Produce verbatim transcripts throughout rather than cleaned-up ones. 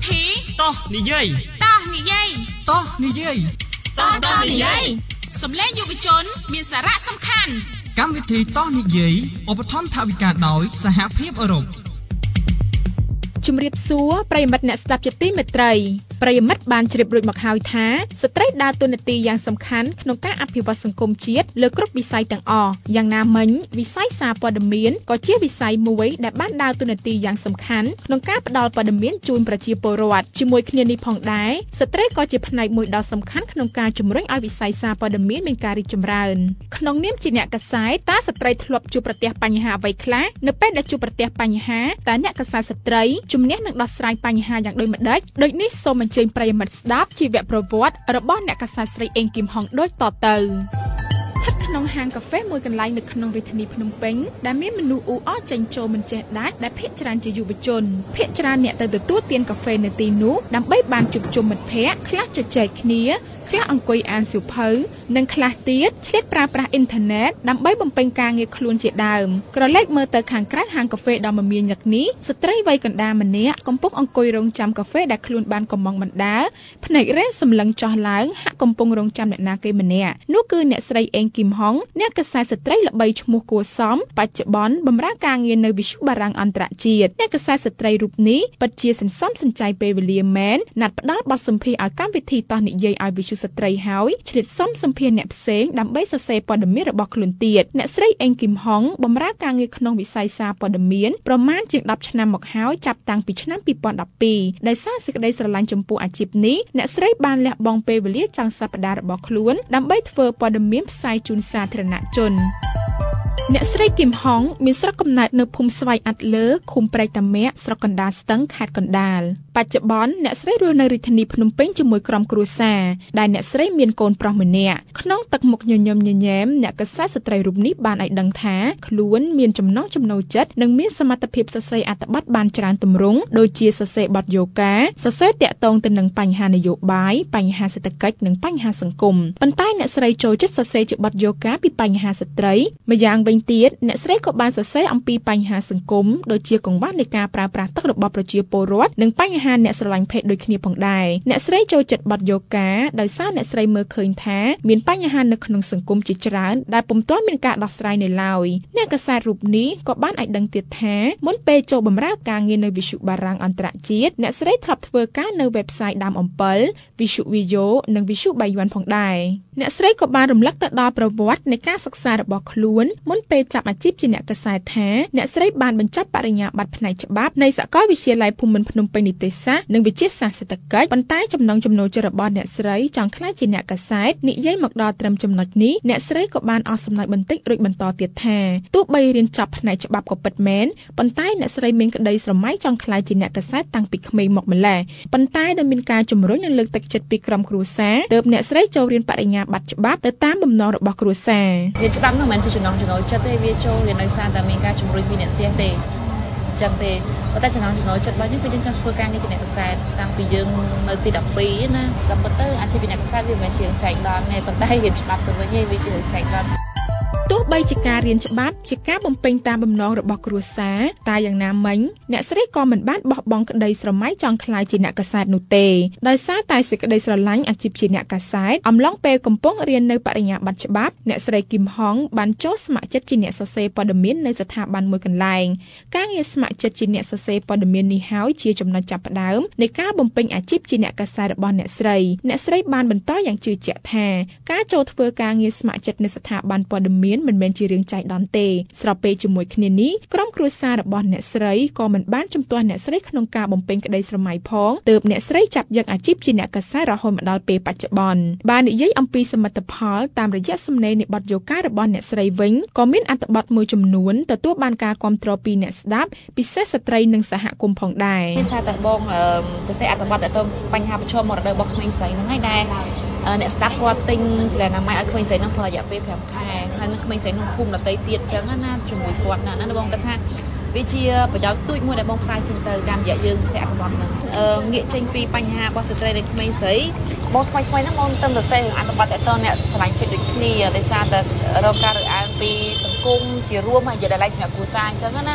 ធីតោះនិយាយតោះនិយាយតោះនិយាយតោះតោះនិយាយសម្លេងយុវជនមានសារៈសំខាន់កម្មវិធីតោះនិយាយឧបត្ថម្ភថវិកាដោយសហភាពអឺរ៉ុបជំរាបសួរប្រិយមិត្តអ្នកស្ដាប់ជាទីមេត្រីប្រិយមិត្តបានជ្រាបរួចមកហើយថាស្ត្រីដើរតួនាទីយ៉ាងសំខាន់ក្នុងការអភិវឌ្ឍសង្គមជាតិលើគ្រប់វិស័យទាំងអស់យ៉ាងណាមិញវិស័យសារព័ត៌មានក៏ជាវិស័យមួយដែលបានដើរតួនាទីយ៉ាងសំខាន់ក្នុងការផ្តល់ព័ត៌មានជូនប្រជាពលរដ្ឋជាមួយគ្នានេះផងដែរស្ត្រីក៏ជាផ្នែកមួយដ៏សំខាន់ក្នុងការជំរុញឲ្យវិស័យសារព័ត៌មានមានការរីកចម្រើនក្នុងនាមជាអ្នកកាសែតតើស្ត្រីធ្លាប់ជួបប្រទះបញ្ហាអ្វីខ្លះនៅពេលដែលជួបប្រទះបញ្ហាតើអ្នកកាសែតស្ត្រីជំនះនឹងដោះស្រាយបញ្ហាយ៉ាងដូចម្តេចដូចនេះសូមអញ្ជើញប្រិយមិត្តស្ដាប់ជីវប្រវត្តិរបស់អ្នកកាសែតស្រីអេងគឹមហុងដូចតទៅស្ថិតក្នុងហាងកាហ្វេមួយកន្លែងនៅក្នុងរាជធានីភ្នំពេញដែលមានមនុស្សអ៊ូអរចេញចូលមិនចេះដាច់ដែលភាគច្រើនជាយុវជនភាគច្រើនអ្នកទៅទទួលទានកាហ្វេនៅទីនោះដើម្បីបានជួបជុំមិត្តភ័ក្តិខ្លះជជែកគ្នាខ្លះអង្គុយអានសៀវភៅនិងខ្លះទៀតឆ្លៀតប្រើប្រាស់អ៊ីនធឺណិតដើម្បីបំពេញការងារខ្លួនជាដើមក្រឡេកមើលទៅខាងក្រៅហាងកាហ្វេដ៏មមាញឹកនេះស្ត្រីវ័យកណ្ដាលម្នាក់កំពុងអង្គុយរង់ចាំកាហ្វេដែលខ្លួនបានកំងបណ្ដាលភ្នែករេសម្លឹងចោះឡើងហាក់កំពុងរង់ចាំអ្នកណាគេម្នាក់នោះគឺអ្នកស្រីអេងគឹមហុងអ្នកកាសែតស្ត្រីល្បីឈ្មោះគួរសមបច្ចុប្បន្នបម្រើការងារនៅវិទ្យុបារាំងអន្តរជាតិអ្នកកាសែតស្ត្រីរូបនេះពិតជាសន្សំសំចៃពេលវេលាមែនណាត់ផ្ដល់បទសម្ភាសន៍ឲ្យកម្មវិធីតោះនិយាយឲ្យវិទ្យុស្ត្រីហើយឆ្លៀតសំសម្ភាសន៍អ្នកផ្សេងដើម្បីសរសេរព័ត៌មានរបស់ខ្លួនទៀតអ្នកស្រីអេងគឹមហុងបម្រើការងារក្នុងវិស័យសារព័ត៌មានប្រមាណជាងដប់ឆ្នាំមកហើយចាប់តាំងពីឆ្នាំពីរពាន់ដប់ពីរដោយសារសេចក្តីស្រឡាញ់ចំពោះអាជីពនេះអ្នកស្រីបានលះបង់ពេលវេលាចុងសប្តាហ៍របស់ខ្លួនដើម្បីធ្វើព័ត៌មានផ្សាយជូនសាធារណជនអ្នកស្រីគឹមហុងមានស្រុកកំណើតនៅភូមិស្វាយអាត់លើឃុំព្រែកតាមាក់ស្រុកកណ្ដាលស្ទឹងខេត្តកណ្ដាលបច្ចុប្បន្នអ្នកស្រីរស់នៅរាជធានីភ្នំពេញជាមួយក្រុមគ្រួសារដែលអ្នកស្រីមានកូនប្រុសម្នាក់ក្នុងទឹកមុខញញឹមញញែមអ្នកកាសែតស្ត្រីរូបនេះបានឲ្យដឹងថាខ្លួនមានចំណង់ចំណូលចិត្តនិងមានសមត្ថភាពសរសេរអត្ថបទបានច្រើនទម្រង់ដូចជាសរសេរបទយូហ្គាសរសេរតាក់ទងទៅនឹងបញ្ហានយោបាយបញ្ហាសេដ្ឋកិច្ចនិងបញ្ហាសង្គមប៉ុន្តែអ្នកស្រីចូលចិត្តសរសេរជាបទយូហ្គាពីបញ្ហាស្ត្រីម្យ៉ាងវិញទៀតអ្នកស្រីក៏បានសរសេរអំពីបញ្ហាសង្គមដូចជាកង្វះនៃការប្រើប្រាស់ទឹករបស់ប្រជាពលរដ្ឋនិងបញ្ហាអ្នកស្រឡាញ់ភេទដូចគ្នាផងដែរអ្នកស្រីចូលចិត្តបទយូហ្គាដោយសារអ្នកស្រីមើលឃើញថាមានបញ្ហានៅក្នុងសង្គមជាច្រើនដែលពុំទាន់មានការដោះស្រាយនៅឡើយអ្នកកាសែតរូបនេះក៏បានឲ្យដឹងទៀតថាមុនពេលចូលបម្រើការងារនៅវិទ្យុបារាំងអន្តរជាតិអ្នកស្រីធ្លាប់ធ្វើការនៅ website ដើមអំពិលវិទ្យុវីយ៉ូនិងវិទ្យុបាយ័នផងដែរអ្នកស្រីក៏បានរំលឹកទៅដល់ប្រវត្តិនៃការសិក្សារបស់ខ្លួនមុនពេលចាប់អាជីពជាអ្នកកាសែតថាអ្នកស្រីបានបញ្ចប់បរិញ្ញាបត្រផ្នែកច្បាប់នៃសាកលវិទ្យាល័យភូមិន្ទភ្នំពេញនីតិសាស្ត្រនិងវិទ្យាសាស្ត្រសេដ្ឋកិច្ចប៉ុន្តែចំណង់ចំណូលចិត្តរបស់អ្នកស្រីចង់ក្លាយជាអ្នកកាសែតនិយាយមកដល់ត្រឹមចំណុចនេះអ្នកស្រីក៏បានអស់សំណើចបន្តិចរួចបន្តទៀតថាទោះបីរៀនចប់ផ្នែកច្បាប់ក៏ពិតមែនប៉ុន្តែអ្នកស្រីមានក្តីស្រមៃចង់ក្លាយជាអ្នកកាសែតតាំងពីក្មេងមកម្ល៉េះប៉ុន្តែដោយមានការជំរុញនិងលើកទឹកចិត្តពីក្រុមគ្រួសារទើបអ្នកស្រីចូលរៀនបរិញ្ញាបត្រច្បាប់ទៅតាមបំណងរបស់គ្រួសាររៀនច្បាប់នោះមិនមែនជាចំណង់ចំណូលចិត្តទេវាចូលរៀនដោយសារតែមានការជំរុញពីអ្នកផ្ទះទេចឹងទេប៉ុន្តែចំណង់ចំណូលចិត្តរបស់យើងគឺយើងចង់ធ្វើការងារជាអ្នកកាសែតតាំងពីយើងនៅទីដប់ពីរណាក៏ប៉ុន្តែអាជីពអ្នកកាសែតវាមិនមែនជាចែកដនទេប៉ុន្តែរៀនច្បាប់ទៅវិញវាជាចែកដនទោះបីជាការរៀនច្បាប់ជាការបំពេញតាមបំណងរបស់គ្រួសារតែយ៉ាងណាមិញអ្នកស្រីក៏មិនបានបោះបង់ក្តីស្រមៃចង់ក្លាយជាអ្នកកាសែតនោះទេដោយសារតែសេចក្តីស្រឡាញ់អាជីពជាអ្នកកាសែតអំឡុងពេលកំពុងរៀននៅបរិញ្ញាបត្រច្បាប់អ្នកស្រីគឹមហុងបានចូលស្ម័គ្រចិត្តជាអ្នកសរសេរព័ត៌មាននៅស្ថាប័នមួយកន្លែងការងារស្ម័គ្រចិត្តជាអ្នកសរសេរព័ត៌មាននេះហើយជាចំណុចចាប់ផ្ដើមនៃការបំពេញអាជីពជាអ្នកកាសែតរបស់អ្នកស្រីអ្នកស្រីបានបន្តយ៉ាងជឿជាក់ថាការចូលធ្វើការងារស្ម័គ្រចិត្តនៅស្ថាប័នព័ត៌មានមិនមែនជារឿងចៃដន្យទេស្របពេលជាមួយគ្នានេះក្រុមគ្រួសាររបស់អ្នកស្រីក៏មិនបានជំទាស់អ្នកស្រីក្នុងការបំពេញក្តីស្រមៃផងទើបអ្នកស្រីចាប់យកអាជីពជាអ្នកកាសែតរហូតមកដល់ពេលបច្ចុប្បន្នបាននិយាយអំពីសមិទ្ធផលតាមរយៈសំណេរនៃបទយូហ្គារបស់អ្នកស្រីវិញក៏មានអត្ថបទមួយចំនួនទទួលបានការគាំទ្រពីអ្នកស្ដាប់ពិសេសស្ត្រីនិងសហគមន៍ផងដែរភាសាតែបងសរសេរអត្ថបទទៅបញ្ហាប្រឈមមរតករបស់ក្មេងស្រីហ្នឹងហើយដែរអ្នកស្ដាប់គាត់ទិញស្លាណាម៉ៃឲ្យក្មេងស្រីហ្នឹងប្រើរយៈពេលប្រាំខែហើយនឹងក្មេងស្រីហ្នឹងភូមិដទៃទៀតអញ្ចឹងណាជាមួយគាត់ណាណាបងគិតថាវាជាប្រយោជន៍ទូចមួយដែលបងផ្សាយចេញទៅតាមរយៈយើងស័ក្តិសមហ្នឹងងាកចេញពីបញ្ហារបស់ស្ត្រីនិងក្មេងស្រីបងថ្មីថ្មីហ្នឹងបងទៅសរសេរអត្ថបទតទៅអ្នកស្រឡាញ់ភេទដូចគ្នាដោយសារតែរកការរើសអើងពីសង្គមជារួមហើយជាដលៃសម្រាប់គ្រួសារអញ្ចឹងណា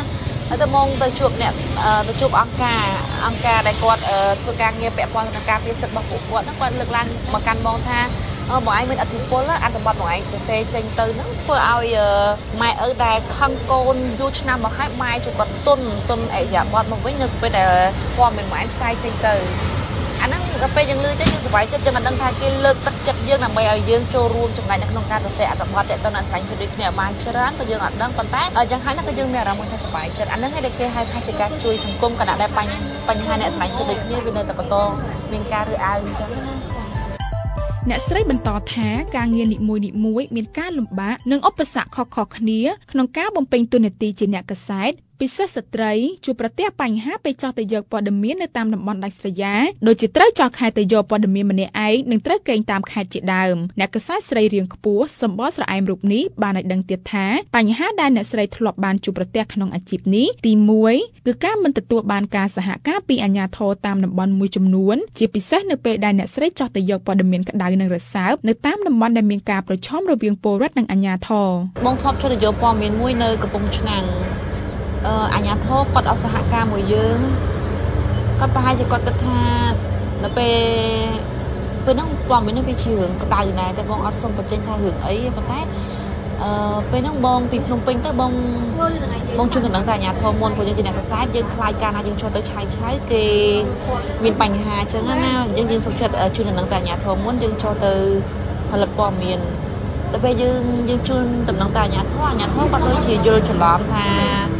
ទៅមកទៅជួបអ្នកទៅជួបអង្គការអង្គការដែលគាត់ធ្វើការងារពាក់ព័ន្ធនឹងការពារសិទ្ធិរបស់ពួកគាត់ហ្នឹងគាត់លើកឡើងមកកាន់បងថាបងឯងមានអធិពលអត្ថបទបងឯងទៅចេញទៅហ្នឹងធ្វើឲ្យម៉ែឪដែលខឹងកូនយូរឆ្នាំមកហើយម៉ែជួបគាត់ទុនទុនអេយ៉ាបតមកវិញនៅពេលដែលព័ត៌មានម៉ែផ្សាយចេញទៅអាហ្នឹងដល់ពេលយើងលឺចេញយើងសប្បាយចិត្តយើងអត់ដឹងថាគេលើកទឹកចិត្តយើងដើម្បីឲ្យយើងចូលរួមចំណែកនៅក្នុងការសរសេរអត្ថបទទាក់ទងនឹងស្វែងយល់ដូចគ្នាបានច្រើនក៏យើងអត់ដឹងប៉ុន្តែយ៉ាងហើយណាក៏យើងមានអារម្មណ៍ថាសប្បាយចិត្តអាហ្នឹងឯងដែលគេហៅថាជាការជួយសង្គមគណៈដែលបញ្ហាអ្នកស្វែងយល់ដូចគ្នាវានៅតែបន្តមានការរើសអើងអញ្ចឹងណាអ្នកស្រីបន្តថាការងារនីមួយៗមានការលំបាកនិងឧបសគ្គខុសៗគ្នាក្នុងការបំពេញតួនាទីជាអ្នកកាសែតពិសេសស្ត្រីជួបប្រទះបញ្ហាពេលចោះទៅយកព័ត៌មាននៅតាមតំបន់ដាច់ស្រយាលដូចជាត្រូវចោះខេត្តទៅយកព័ត៌មានម្នាក់ឯងនិងត្រូវកេងតាមខេត្តជាដើមអ្នកកាសែតស្រីរៀងខ្ពស់សម្បល់ស្រអែមរូបនេះបានឲ្យដឹងទៀតថាបញ្ហាដែលអ្នកស្រីធ្លាប់បានជួបប្រទះក្នុងអាជីពនេះទីមួយគឺការមិនទទួលបានការសហការពីអាជ្ញាធរតាមតំបន់មួយចំនួនជាពិសេសនៅពេលដែលអ្នកស្រីចោះទៅយកព័ត៌មានក្តៅនិងរសើបនៅតាមតំបន់ដែលមានការប្រឈមរវាងពលរដ្ឋនិងអាជ្ញាធរបងធ្លាប់ចោះទៅយកព័ត៌មានមួយនៅកំពង់ឆ្នាំងអឺអាជ្ញាធរគាត់អត់សហការមួយយើងគាត់ប្រហែលជាគាត់គិតថាដល់ពេលពេលហ្នឹងព័ត៌មាននេះវាជារឿងក្តៅដែរតែបងអត់សុំបញ្ចេញថារឿងអីប៉ុន្តែអឺពេលហ្នឹងបងពីភ្នំពេញទៅបងបងជួនដំណឹងទៅអាជ្ញាធរមុនព្រោះយើងជាអ្នកកាសែតយើងខ្លាចការណាយើងចូលទៅឆាយឆាយគេមានបញ្ហាអញ្ចឹងណាយើងយើងសុខចិត្តជួនដំណឹងទៅអាជ្ញាធរមុនយើងចូលទៅផលិតព័ត៌មានតែពេលយើងយើងជួនដំណឹងទៅអាជ្ញាធរអាជ្ញាធរគាត់ដូចជាយល់ច្រឡំថា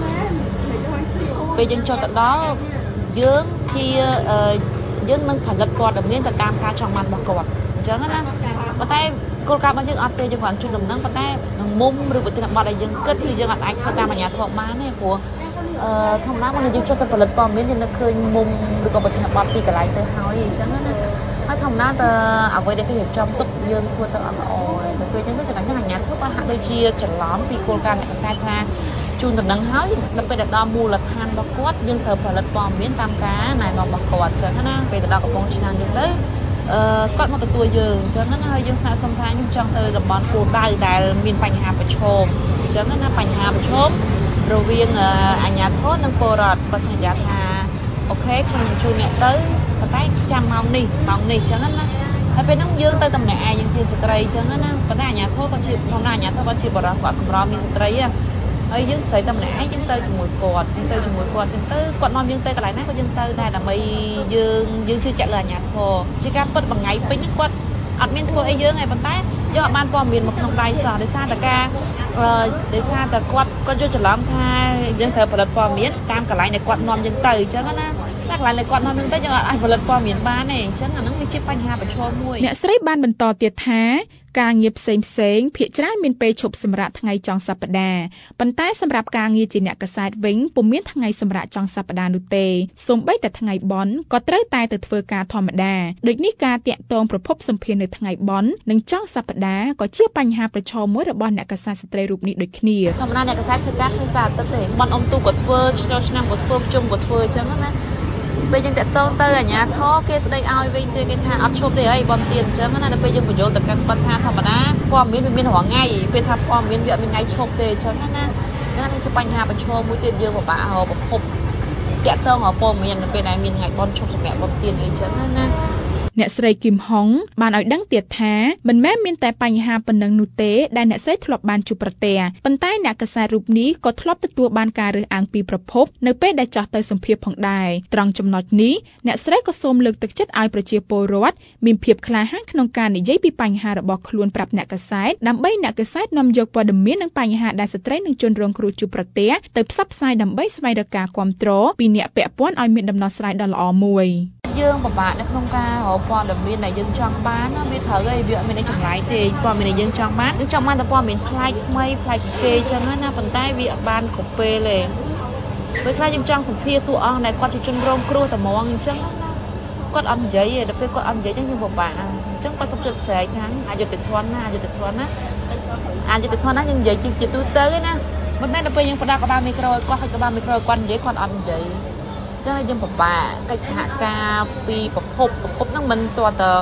ពេលយើងចូលទៅដល់យើងជាយើងនឹងផលិតព័ត៌មានទៅតាមការចង់បានរបស់គាត់អញ្ចឹងណាប៉ុន្តែគោលការណ៍របស់យើងអត់ទេយើងគ្រាន់ជួយដំណឹងប៉ុន្តែក្នុងមុំឬប្រធានបទដែលយើងគិតគឺយើងអត់អាចធ្វើតាមអាជ្ញាធរបានទេព្រោះអឺធម្មតាបើយើងចូលទៅផលិតព័ត៌មានយើងនឹកឃើញមុំឬក៏ប្រធានបទពីកន្លែងទៅហើយអញ្ចឹងណាហើយធម្មតាតើអ្វីដែលគេរៀបចំទុកយើងធ្វើទៅអត់ល្អទេទៅពេលអញ្ចឹងទៅចំណុចហ្នឹងអាជ្ញាធរគាត់ហាក់ដូចជាច្រឡំពីគោលការណ៍អ្នកកាសែតថាជួនដំណឹងហើយដល់ពេលដល់មូលដ្ឋានរបស់គាត់យើងត្រូវផលិតព័ត៌មានតាមការណែនាំរបស់គាត់អញ្ចឹងណាពេលទៅដល់កំពង់ឆ្នាំងយើងទៅអឺគាត់មកទទួលយើងអញ្ចឹងណាហើយយើងស្នើសុំថាខ្ញុំចង់ទៅតំបន់គោលដៅដែលមានបញ្ហាប្រឈមអញ្ចឹងណាបញ្ហាប្រឈមរវាងអាជ្ញាធរនិងពលរដ្ឋគាត់សន្យាថាអូខេខ្ញុំនឹងជួយអ្នកទៅប៉ុន្តែចាំម៉ោងនេះម៉ោងនេះអញ្ចឹងណាហើយពេលហ្នឹងយើងទៅតែម្នាក់ឯងយើងជាស្ត្រីអញ្ចឹងណាប៉ុន្តែអាជ្ញាធរគាត់ជាធម្មតាអាជ្ញាធរគាត់ជាបរិសុទ្ធគាត់កម្រមានស្ត្រីហើយយើងស្រីតែម្នាក់ឯងយើងទៅជាមួយគាត់យើងទៅជាមួយគាត់អញ្ចឹងទៅគាត់នាំយើងទៅកន្លែងណាក៏យើងទៅដែរដើម្បីយើងយើងជឿជាក់លើអាជ្ញាធរជាការពិតមួយថ្ងៃពេញគាត់អត់មានធ្វើអីយើងឯងប៉ុន្តែយើងអត់បានព័ត៌មានមកក្នុងដៃសោះដោយសារតែការដោយសារតែគាត់គាត់យល់ច្រឡំថាយើងត្រូវផលិតព័ត៌មានតាមកន្លែងដែលគាត់នាំយើងទៅអញ្ចឹងណាតែកន្លែងដែលគាត់នាំយើងទៅយើងអត់អាចផលិតព័ត៌មានបានទេអញ្ចឹងអាហ្នឹងវាជាបញ្ហាប្រឈមមួយអ្នកស្រីបានបន្តទៀតថាការងារផ្សេងផ្សេងភាគច្រើនមានពេលឈប់សម្រាកថ្ងៃចុងសប្តាហ៍ប៉ុន្តែសម្រាប់ការងារជាអ្នកកាសែតវិញពុំមានថ្ងៃសម្រាកចុងសប្តាហ៍នោះទេសូម្បីតែថ្ងៃបុណ្យក៏ត្រូវតែទៅធ្វើការធម្មតាដូចនេះការតាក់ទងប្រភពសម្ភារនៅថ្ងៃបុណ្យនិងចុងសប្តាហ៍ក៏ជាបញ្ហាប្រឈមមួយរបស់អ្នកកាសែតស្ត្រីរូបនេះដូចគ្នាធម្មតាអ្នកកាសែតធ្វើការគឺសៅរ៍អាទិត្យទេបុណ្យអុំទូក៏ធ្វើឆ្នាំឆ្នាំក៏ធ្វើប្រជុំក៏ធ្វើអញ្ចឹងណាពេលយើងតាក់ទងទៅអាជ្ញាធរគេស្ដីឲ្យវិញទៅគេថាអត់ឈប់ទេអីបនទៀតអញ្ចឹងណាដល់ពេលយើងបញ្យល់ទៅកាន់គាត់ថាធម្មតាព័ត៌មានវាមានរាល់ថ្ងៃពេលថាព័ត៌មានវាអត់មានថ្ងៃឈប់ទេអញ្ចឹងណាហ្នឹងជាបញ្ហាប្រឈមមួយទៀតយើងពិបាករកប្រភពតាក់ទងរកព័ត៌មាននៅពេលដែលមានថ្ងៃបនឈប់សម្រាប់បនទៀតអីអញ្ចឹងណាអ្នកស្រីគឹមហុងបានឲ្យដឹងទៀតថាមិនមែនមានតែបញ្ហាប៉ុណ្ណឹងនោះទេដែលអ្នកស្រីធ្លាប់បានជួបប្រទះប៉ុន្តែអ្នកកាសែតរូបនេះក៏ធ្លាប់ទទួលបានការរើសអើងពីប្រភពនៅពេលដែលចោះទៅសម្ភាសផងដែរត្រង់ចំណុចនេះអ្នកស្រីក៏សូមលើកទឹកចិត្តឲ្យប្រជាពលរដ្ឋមានភាពក្លាហានក្នុងការនិយាយពីបញ្ហារបស់ខ្លួនប្រាប់អ្នកកាសែតដើម្បីអ្នកកាសែតនាំយកព័ត៌មាននិងបញ្ហាដែលស្ត្រីនិងជនរងគ្រោះជួបប្រទះទៅផ្សព្វផ្សាយដើម្បីស្វែងរកការគាំទ្រពីអ្នកពាក់ព័ន្ធឲ្យមានដំណោះស្រាយដ៏ល្អមួយយើងពិបាកនៅក្នុងការរកព័ត៌មានដែលយើងចង់បានវាត្រូវហើយវាអត់មានចម្លែកទេព័ត៌មានដែលយើងចង់បានយើងចង់បានតែព័ត៌មានប្លែកថ្មីប្លែកពីគេអញ្ចឹងណាប៉ុន្តែវាអត់បានគ្រប់ពេលទេពេលខ្លះយើងចង់សម្ភាសតួអង្គដែលគាត់ជាជនរងគ្រោះតែហ្មងអញ្ចឹងគាត់អត់និយាយទេដល់ពេលគាត់អត់និយាយអញ្ចឹងយើងពិបាកអញ្ចឹងគាត់សុខចិត្តស្រែកថាអយុត្តិធម៌ណាអយុត្តិធម៌ណាអយុត្តិធម៌ណាយើងនិយាយជាទូទៅទេណាប៉ុន្តែដល់ពេលយើងផ្ដល់ក្បាលមីក្រូឲ្យគាត់ឲ្យក្បាលមីក្រូឲ្យគាត់និយាយគាត់អត់និយាយចឹងយើងពិបាកកិច្ចសហការពីប្រភពប្រភពហ្នឹងមិនទាល់តែ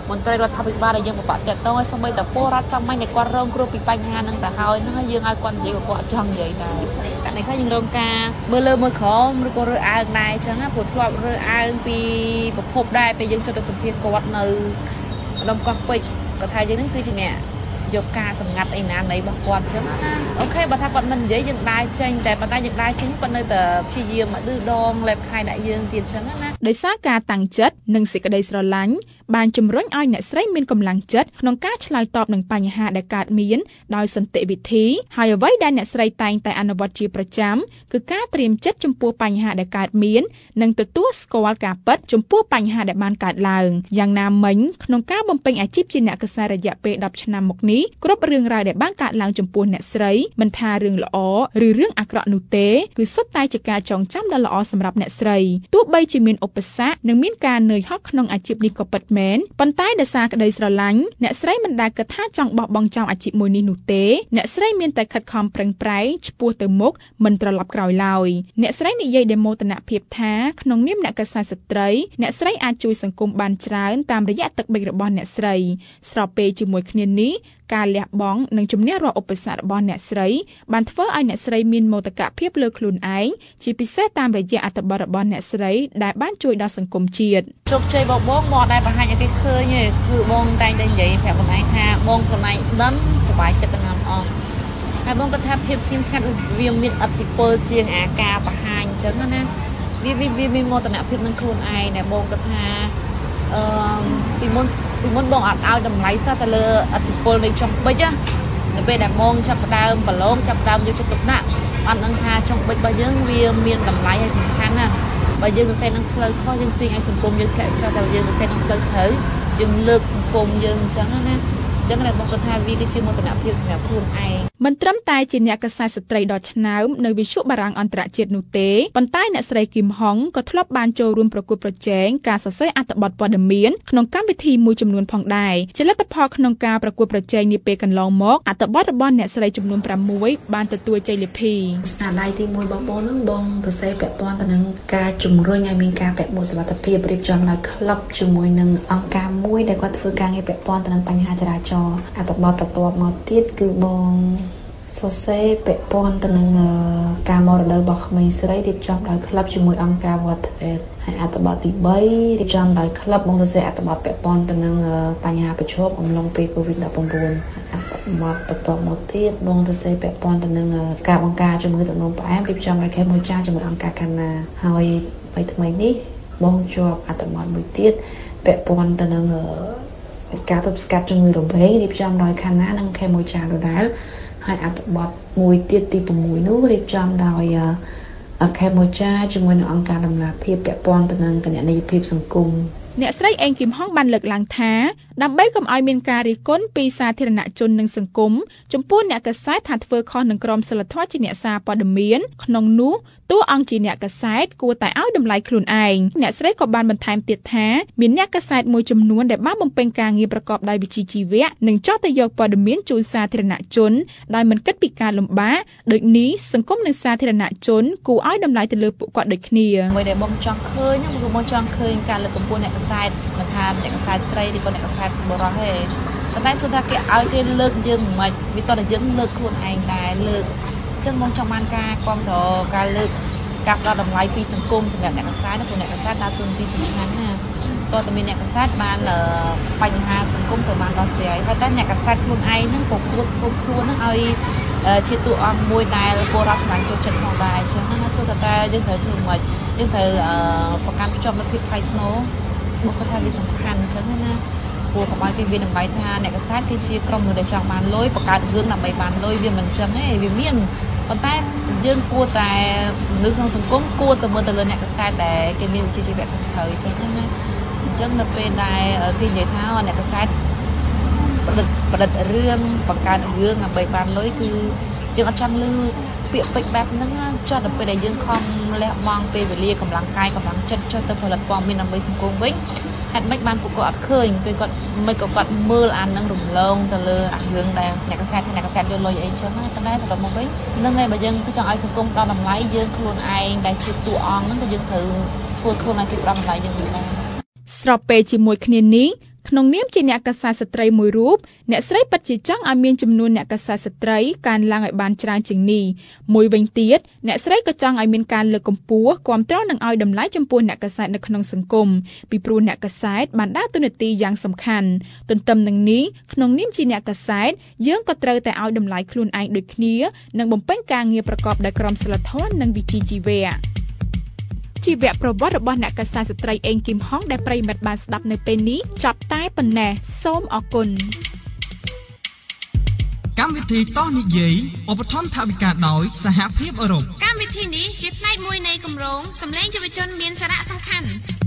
មន្ត្រីរដ្ឋាភិបាលដែលយើងបបាក់តាក់ទងឲ្យសូម្បីតែពលរដ្ឋសាមញ្ញដែលគាត់រងគ្រោះពីបញ្ហាហ្នឹងទៅហើយហ្នឹងយើងឲ្យគាត់និយាយគាត់ចង់និយាយដែរតែនេះខ្លះយើងរងការមើលលើមើលក្រោមឬក៏រើសអើងដែរអញ្ចឹងណាព្រោះធ្លាប់រើសអើងពីប្រភពដែរពេលយើងចូលទៅសម្ភាសគាត់នៅម្ដុំកោះពេជ្រគាត់ថាយើងហ្នឹងគឺជាអ្នកយកការសម្ងាត់អីណានៃរបស់គាត់អញ្ចឹងណាអូខេបើថាគាត់មិននិយាយយើងដើរចេញតែប៉ុន្តែយើងដើរចេញគាត់នៅតែព្យាយាមឌឺដងលេបខៃដាក់យើងទៀតអញ្ចឹងណាដោយសារការតាំងចិត្តនិងសេចក្តីស្រឡាញ់បានជំរុញឲ្យអ្នកស្រីមានកម្លាំងចិត្តក្នុងការឆ្លើយតបនឹងបញ្ហាដែលកើតមានដោយសន្តិវិធីហើយអ្វីដែលអ្នកស្រីតែងតែអនុវត្តជាប្រចាំគឺការត្រៀមចិត្តចំពោះបញ្ហាដែលកើតមាននិងទទួលស្គាល់ការពិតចំពោះបញ្ហាដែលបានកើតឡើងយ៉ាងណាមិញក្នុងការបំពេញអាជីពជាអ្នកកាសែតរយៈពេលដប់ឆ្នាំមកនេះគ្រប់រឿងរ៉ាវដែលបានកើតឡើងចំពោះអ្នកស្រីមិនថារឿងល្អឬរឿងអាក្រក់នោះទេគឺសុទ្ធតែជាការចងចាំដ៏ល្អសម្រាប់អ្នកស្រីទោះបីជាមានឧបសគ្គនិងមានការនឿយហត់ក្នុងអាជីពនេះក៏ពិតមែនប៉ុន្តែដោយសារក្តីស្រឡាញ់អ្នកស្រីមិនដែលគិតថាចង់បោះបង់ចោលអាជីពមួយនេះនោះទេអ្នកស្រីមានតែខិតខំប្រឹងប្រែងឆ្ពោះទៅមុខមិនត្រឡប់ក្រោយឡើយអ្នកស្រីនិយាយដោយមោទនភាពថាក្នុងនាមអ្នកកាសែតស្ត្រីអ្នកស្រីអាចជួយសង្គមបានច្រើនតាមរយៈទឹកបិចរបស់អ្នកស្រីស្របពេលជាមួយគ្នានេះការលះបង់និងជំនះរាល់ឧបសគ្គរបស់អ្នកស្រីបានធ្វើឲ្យអ្នកស្រីមានមោទកភាពលើខ្លួនឯងជាពិសេសតាមរយៈអត្ថបទរបស់អ្នកស្រីដែលបានជួយដល់សង្គមជាតិជោគជ័យបងបងមកដែលបង្ហាញឲ្យគេឃើញគឺបងតែងតែនិយាយប្រាប់ខ្លួនឯងថាបងខ្លួនឯងដឹងសប្បាយចិត្តទាំងអស់ហើយបងគាត់ថាភាពស្ងៀមស្ងាត់វាមានឥទ្ធិពលជាងអាការបង្ហាញអញ្ចឹងណាវាវាមានមោទនភាពនឹងខ្លួនឯងដែលបងគាត់ថាអឺពីមុនពីមុនបងអត់ឲ្យតម្លៃសោះទៅលើឥទ្ធិពលនៃចុងបិចណាពេលដែលបងចាប់ផ្ដើមប្រឡងចាប់ផ្ដើមយកចិត្តទុកដាក់អត់ដឹងថាចុងបិចរបស់យើងវាមានតម្លៃហើយសំខាន់ណាបើយើងសរសេរនឹងផ្លូវខុសយើងទាញឲ្យសង្គមយើងធ្លាក់ចុះតែយើងសរសេរនឹងផ្លូវត្រូវយើងលើកសង្គមយើងអញ្ចឹងណាអញ្ចឹងតែបងគាត់ថាវាគឺជាមោទនភាពសម្រាប់ខ្លួនឯងមិនត្រឹមតែជាអ្នកកាសែតស្ត្រីដ៏ឆ្នើមនៅវិទ្យុបារាំងអន្តរជាតិនោះទេប៉ុន្តែអ្នកស្រីគឹមហុងក៏ធ្លាប់បានចូលរួមប្រកួតប្រជែងការសរសេរអត្ថបទព័ត៌មានក្នុងកម្មវិធីមួយចំនួនផងដែរជាលទ្ធផលក្នុងការប្រកួតប្រជែងនាពេលកន្លងមកអត្ថបទរបស់អ្នកស្រីចំនួនប្រាំមួយបានទទួលជ័យលាភីស្នាដៃទីមួយបងប្អូននឹងបងសរសេរពាក់ព័ន្ធទៅនឹងការជំរុញឲ្យមានការពាក់មួកសុវត្ថិភាពរៀបចំដោយក្លឹបជាមួយនឹងអង្គការមួយដែលគាត់ធ្វើការងារពាក់ព័ន្ធទៅនឹងបញ្ហាចរាចរណ៍អត្ថបទបន្ទាប់មកទៀតគឺបងសរសេរពាក់ព័ន្ធទៅនឹងការមរតករបស់ក្មេងស្រីរៀបចំដោយក្លឹបជាមួយអង្គការ Water Aid ហើយអត្ថបទទីបីរៀបចំដោយក្លឹបបងសរសេរអត្ថបទពាក់ព័ន្ធទៅនឹងបញ្ហាប្រឈមអំឡុងពេល កូវីដ ដប់ប្រាំបួន អត្ថបទបន្ទាប់មកទៀតបងសរសេរពាក់ព័ន្ធទៅនឹងការបង្ការជំងឺទឹកនោមផ្អែមរៀបចំដោយខេមមួយចាជាមួយអង្គការកាណាហើយពេលថ្មីនេះបងជាប់អត្ថបទមួយទៀតពាក់ព័ន្ធទៅនឹងការទប់ស្កាត់ជំងឺរំពេងរៀបចំដោយខាណានិងខេមួយចាដដែលហើយអត្ថបទមួយទៀតទី6នោះរៀបចំដោយខេមួយចាជាមួយនឹងអង្គការដំណាភិបពាក់ព័ន្ធទៅនឹងគណនេយ្យភាពសង្គមអ្នកស្រីអេងគឹមហុងបានលើកឡើងថាដើម្បីកុំឲ្យមានការរិះគន់ពីសាធារណជននិងសង្គមចំពោះអ្នកកាសែតថាធ្វើខុសនឹងក្រមសីលធម៌ជាអ្នកសារព័ត៌មានក្នុងនោះតួអង្គជាអ្នកកាសែតគួរតែឲ្យតម្លៃខ្លួនឯងអ្នកស្រីក៏បានបន្ថែមទៀតថាមានអ្នកកាសែតមួយចំនួនដែលបានបំពេញការងារប្រកបដោយវិជ្ជាជីវៈនិងចោទទៅយកព័ត៌មានជូនសាធារណជនដោយមិនគិតពីការលំបាកដូចនេះសង្គមនិងសាធារណជនគួរឲ្យតម្លៃទៅលើពួកគាត់ដូចគ្នាមួយដែលបងចង់ឃើញគឺបងចង់ឃើញការលើកកម្ពស់អ្នកកាសែតមិនថាអ្នកកាសែតស្រីឬក៏អ្នកកាសែតបុរសទេប៉ុន្តែសូមថាគេឲ្យគេលើកយើងមិនវាតោះតែយើងលើកខ្លួនឯងដែរលើកអញ្ចឹងបងចង់បានការគ្រប់គ្រងការលើកការផ្ដល់តម្លៃពីសង្គមសម្រាប់អ្នកកាសែតព្រោះអ្នកកាសែតដើរតួនាទីសំខាន់ណាតើតើមានអ្នកកាសែតបានបញ្ហាសង្គមទៅបានដោះស្រាយហើយតែអ្នកកាសែតខ្លួនឯងហ្នឹងក៏គួរធ្វើខ្លួនហ្នឹងឲ្យជាតួអង្គមួយដែលពលរដ្ឋស្វែងចូលចិត្តផងដែរអញ្ចឹងណាសូមតែយើងត្រូវធ្វើម៉េចយើងត្រូវប្រកាន់ភ្ជាប់នូវភាពថ្លៃថ្នូរមកគាត់ថាវាសំខាន់អញ្ចឹងណាព្រោះកុំឲ្យគេវាដើម្បីថាអ្នកកាសែតគឺជាក្រុមមនុស្សដែលចង់បានលុយបង្កើតរឿងដើម្បីបានលុយវាមិនអញ្ចឹងទេវាមានប៉ុន្តែយើងគួរតែមនុស្សក្នុងសង្គមគួរតែមើលទៅលើអ្នកកាសែតដែលគេមានវិជ្ជាជីវៈត្រឹមត្រូវអញ្ចឹងណាអញ្ចឹងនៅពេលដែលគេនិយាយថាអ្នកកាសែតប្រឌិតប្រឌិតរឿងបង្កើតរឿងដើម្បីបានលុយគឺយើងអត់ចង់ឮពាក្យពេចន៍បែបហ្នឹងចុះដល់ពេលដែលយើងខំលះបង់ពេលវេលាកម្លាំងកាយកម្លាំងចិត្តចុះទៅផលិតព័ត៌មានដើម្បីសង្គមវិញហេតុម៉េចបានពួកគាត់អត់ឃើញពេលគាត់មិនក៏គាត់មើលអានឹងរំលងទៅលើអារឿងដែលអ្នកកាសែតអ្នកកាសែតយកលុយអីចឹងណាប៉ុន្តែសម្រាប់មកវិញនឹងឯងបើយើងចង់ឲ្យសង្គមដល់តម្លៃយើងខ្លួនឯងដែលជាតួអង្គហ្នឹងក៏យើងត្រូវធ្វើខ្លួនឲ្យគេដល់តម្លៃយើងវិញដែរស្របពេលជាមួយគ្នានេះក្នុងនាមជាអ្នកកាសែតស្ត្រីមួយរូបអ្នកស្រីពិតជាចង់ឲ្យមានចំនួនអ្នកកាសែតស្ត្រីកើនឡើងឲ្យបានច្រើនជាងនេះមួយវិញទៀតអ្នកស្រីក៏ចង់ឲ្យមានការលើកកម្ពស់គាំទ្រនិងឲ្យតម្លៃចំពោះអ្នកកាសែតនៅក្នុងសង្គមពីព្រោះអ្នកកាសែតបានដើរតួនាទីយ៉ាងសំខាន់ទន្ទឹមនឹងនេះក្នុងនាមជាអ្នកកាសែតយើងក៏ត្រូវតែឲ្យតម្លៃខ្លួនឯងដូចគ្នានិងបំពេញការងារប្រកបដោយក្រមសីលធម៌និងវិជ្ជាជីវៈជីវប្រវត្តិរបស់អ្នកកាសែតស្ត្រីអេងគីមហុងដែលប្រិយមិត្តបានស្ដាប់នៅពេលនេះចប់តែប៉ុណ្ណេះសូមអរគុណកម្មវិធីតោះនិយាយឧបត្ថម្ភថវិកាដោយសហភាពអឺរ៉ុបកម្មវិធីនេះជាផ្នែកមួយនៃគម្រោងសម្លេងយុវជនមានសារៈសំខាន់